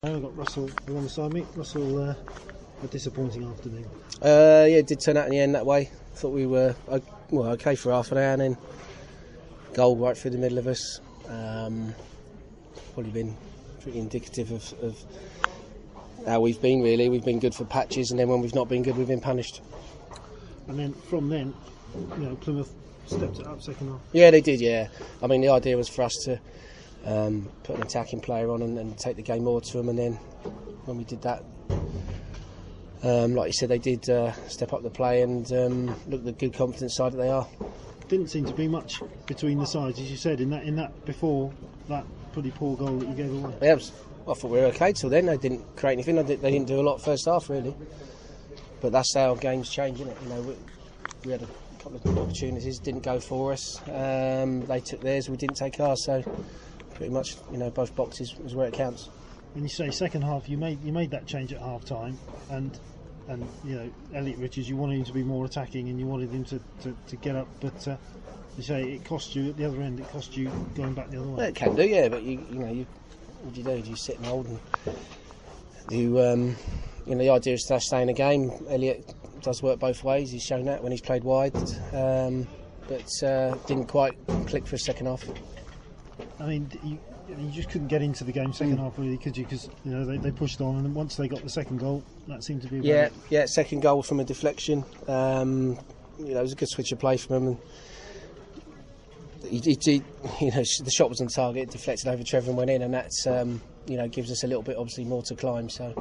I've got Russell alongside me. Russell, a disappointing afternoon. Yeah, it did turn out in the end that way. Thought we were okay for half an hour, and then goal right through the middle of us. Probably been pretty indicative of how we've been, really. We've been good for patches, and then when we've not been good, we've been punished. And then from then, Plymouth stepped it up second half. Yeah, they did, yeah. I mean, the idea was for us to put an attacking player on and take the game more to them, and then when we did that, like you said, they did step up the play and look the good confident side that they are. Didn't seem to be much between the sides, as you said, in that before that pretty poor goal that you gave away. Yeah, I thought we were okay till then. They didn't create anything. They didn't do a lot first half, really. But that's how games change, isn't it? We had a couple of opportunities, didn't go for us. They took theirs, we didn't take ours. So pretty much, both boxes is where it counts. When you say second half, you made that change at half time, and Elliot Richards, you wanted him to be more attacking and you wanted him to get up, but you say it cost you at the other end. It cost you going back the other way. Well, it can do, yeah. But what do you do? Do you sit and hold? And the idea is to stay in the game. Elliot does work both ways. He's shown that when he's played wide, but didn't quite click for a second half. I mean, you just couldn't get into the game second half, really, could you? Because they pushed on, and then once they got the second goal, that seemed to be yeah. Second goal from a deflection. It was a good switch of play from him, and the shot was on target, deflected over Trevor and went in, and that's gives us a little bit obviously more to climb. So,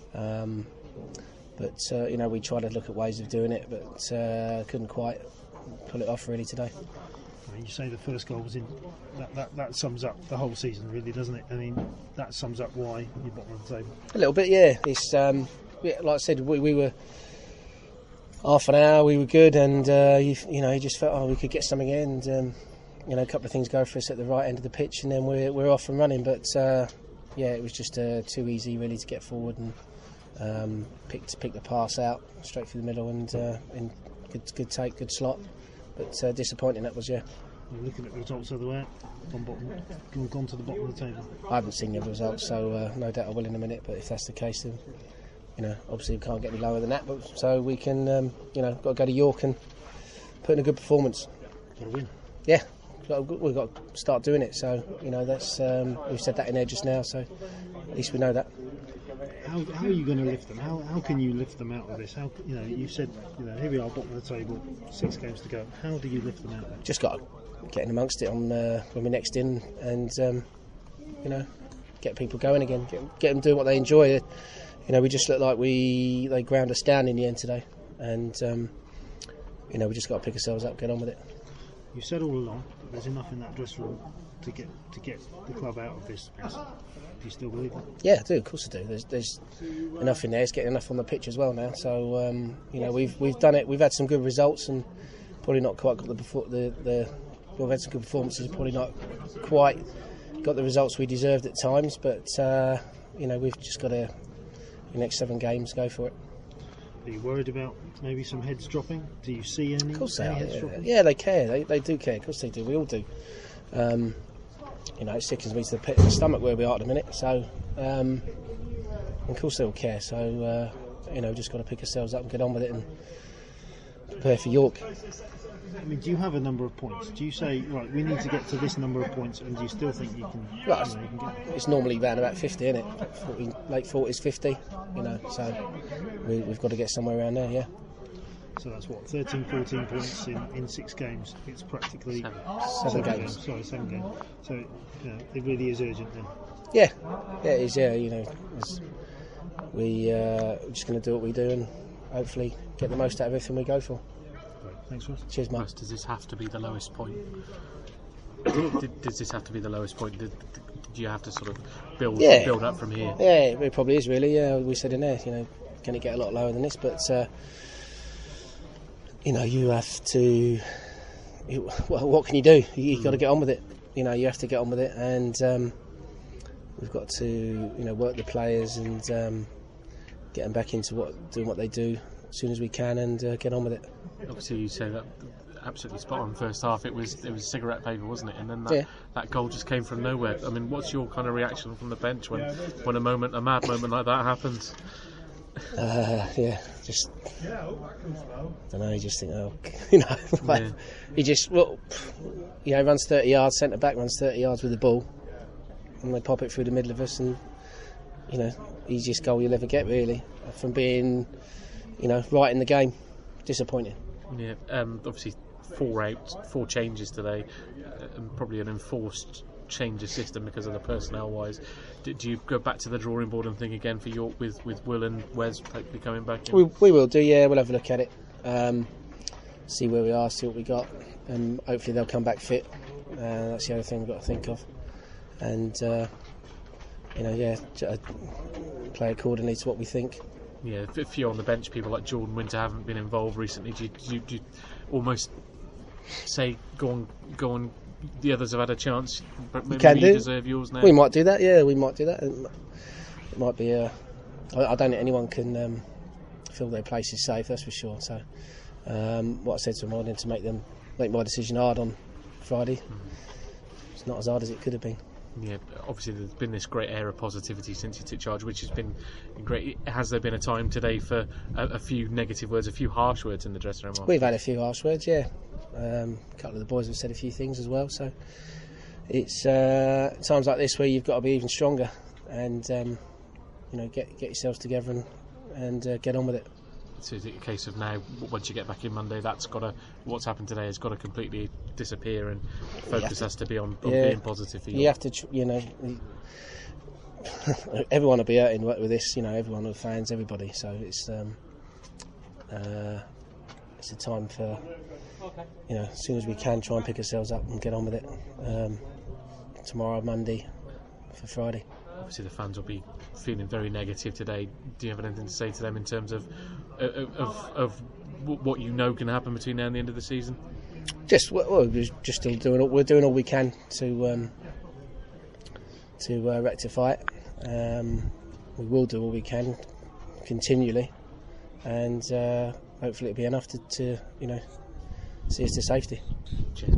we tried to look at ways of doing it, but couldn't quite pull it off really today. You say the first goal was in. That sums up the whole season, really, doesn't it? I mean, that sums up why you're bottom of the table. A little bit, yeah. It's like I said, we were half an hour, we were good, and you just felt we could get something in, and a couple of things go for us at the right end of the pitch, and then we're off and running. But it was just too easy really to get forward and pick the pass out straight through the middle, and good take, good slot. But disappointing that was, yeah. You're looking at the results of the way, gone to the bottom of the table. I haven't seen the results, so no doubt I will in a minute. But if that's the case, then obviously we can't get any lower than that. But so we can, got to go to York and put in a good performance. Got to win. Yeah, we've got to start doing it. So that's we've said that in there just now. So at least we know that. How are you going to lift them? How can you lift them out of this? How you said here we are, bottom of the table, 6 games to go. How do you lift them out of it? Just got to get in amongst it on when we're next in, and get people going again. Get them doing what they enjoy. We just look like they ground us down in the end today, and we just got to pick ourselves up, get on with it. You said all along that there's enough in that dressing room to get the club out of this mess. Do you still believe that? Yeah, I do. Of course I do. There's enough in there. It's getting enough on the pitch as well now. So we've done it. We've had some good results, and probably not quite got we've had some good performances. Probably not quite got the results we deserved at times. But we've just got to, the next 7 games, go for it. Are you worried about maybe some heads dropping? Do you see any? Of course they are. Heads dropping? Yeah, they care. They do care. Of course they do. We all do. It sickens me to the pit of the stomach where we are at the minute. So, of course they all care. So, just got to pick ourselves up and get on with it and prepare for York. I mean, do you have a number of points? Do you say, right, we need to get to this number of points, and do you still think you can? Well, you can get? It's normally around about 50, isn't it? 40, late 40s, 50. So we've got to get somewhere around there, yeah. So that's what, 13, 14 points in 6 games. It's practically 7 games. Sorry, 7 games. So it really is urgent then. Yeah, it is. Yeah, we're just going to do what we do and hopefully get the most out of everything we go for. Great. Thanks, Ross. Cheers, Mark. Does this have to be the lowest point? Does this have to be the lowest point? Do you have to sort of build up from here? Yeah, it probably is really. Yeah, we said in there, can it get a lot lower than this? But you have to. What can you do? You've got to get on with it. You have to get on with it, and we've got to work the players and get them back into doing what they do as soon as we can, and get on with it. Obviously, you say that absolutely spot on. First half, it was cigarette paper, wasn't it? And then that goal just came from nowhere. I mean, what's your kind of reaction from the bench when a mad moment like that happens? Just I don't know. You just think, he just runs 30 yards. Centre back runs 30 yards with the ball, and they pop it through the middle of us, and easiest goal you'll ever get, really, from being right in the game. Disappointing. Yeah, obviously 4 changes today, and probably an enforced change of system because of the personnel wise. Do you go back to the drawing board and think again for York with Will and Wes hopefully coming back in? We will do, yeah. We'll have a look at it, see where we are, see what we got, and hopefully they'll come back fit. That's the other thing we've got to think of, and play accordingly to what we think. Yeah, a few on the bench, people like Jordan Winter haven't been involved recently. Do you almost say go on? The others have had a chance, but maybe you deserve yours now. We might do that. Yeah, we might do that. It might be. I don't think anyone can feel their place is safe. That's for sure. So, what I said to them, I wanted to make my decision hard on Friday. It's not as hard as it could have been. Yeah, obviously there's been this great air of positivity since you took charge, which has been great. Has there been a time today for a few negative words, a few harsh words in the dressing room? We've had a few harsh words, yeah. A couple of the boys have said a few things as well, so it's times like this where you've got to be even stronger and get yourselves together and get on with it. So is it a case of now, once you get back in Monday, what's happened today has got to completely disappear and focus has to be on being positive for you? You have to, everyone will be hurting with this, everyone, the fans, everybody, so it's a time for, as soon as we can, try and pick ourselves up and get on with it. Tomorrow, Monday, for Friday. Obviously the fans will be feeling very negative today. Do you have anything to say to them in terms of what can happen between now and the end of the season? We're just still doing all we can to rectify it. We will do all we can continually, and hopefully it'll be enough to see us to safety. Cheers.